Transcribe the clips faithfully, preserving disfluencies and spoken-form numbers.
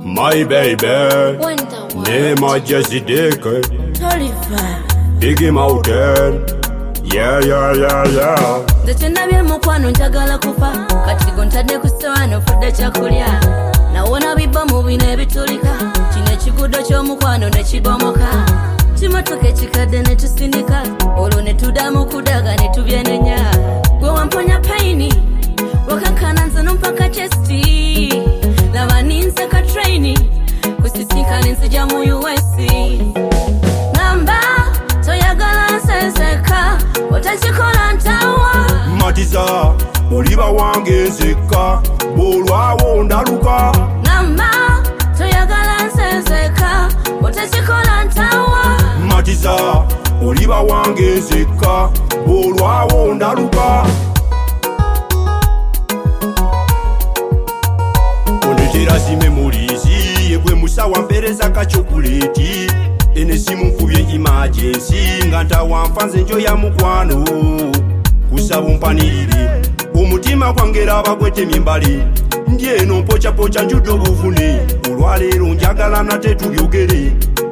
My baby, name I Jesse Dicker, Biggie Mountain, yeah, yeah, yeah, yeah. The Chenabia Mokwano Jagala Kupa, Katigontade Kusano for the Chakulia. Now wanna be moving every Tulika, Chinechigudo Chomukwano, Nechibomoka, Chimatoke Chikade Netusinika, Olone Tudamu Kudaga Netubianenya, go and Ponya Paini, Wakakanans and Umpaka Chesti, Lavaninsa Katraini, Kusisika Ninsijamu U S C. Namba, Toyagala Senseka, Watachikola Ntawa, Matiza, Oliva Wange Zeka, Bolwa Wondaluka. Namba, Toyagala Senseka, Watachikola Ntawa, Matiza, Oliva Wange Zeka, Bolwa Wondaluka. Onetera memorizi, Yegwe Musa Wampereza Kachokuleti. Ene simu nkubye emergency nganta wamfanze njo ya mukwano kusaba umpanirire omutima kwangera abagwete mimbali ndye eno mpocha pocha njudo buvune olwaleero njagala nate tubyogere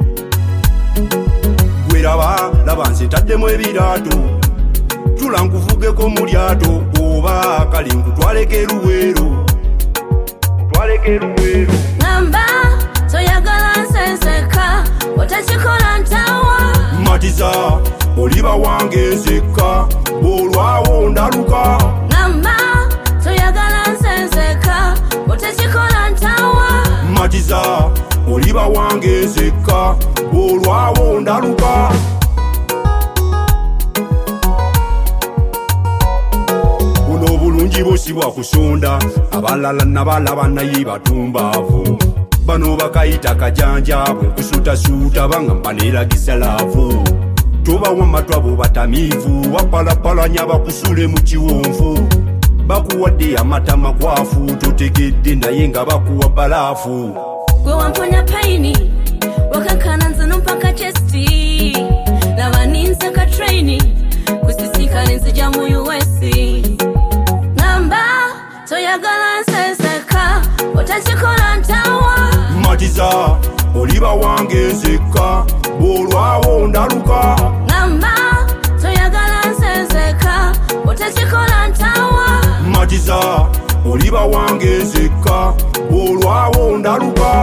gweraba laba nze taddemu ebiraato tula nkuvugeko mu lyato oba kali nkutwaleko eruweero twaleko eruweero Namba, Toyagala Senseka, Watachikola Ntawa, Matiza, Oliva Wange Zeka, Bolwa Wondaluka. Namba, Toyagala Senseka, Watachikola Ntawa, Matiza, Oliva Wange Zeka, Bolwa Wondaluka. Buno bulungi bosibwa kusonda, abalala nabalaba naye batumbavu. Bano bakayita kajanjabu kusuta suta bangamba neragisa laavu toba wamatwabo batamivu wapalapalanya bakusule mu kiwonvu bakuwadde amata makwafu totegedde naye nga bakuwa balaafu gwe wamponya paini wakakana nzino mpaka chesti lavaninsa katraini kusisika nzija mu U S C. Namba, Toyagala Senseka, Watachikola Ntawa, Matiza, Oliva Wange Zeka, Bolwa Wondaluka. Namba, Toyagala Senseka, Watachikola Ntawa, Matiza, Oliva Wange Zeka, Bolwa Wondaluka.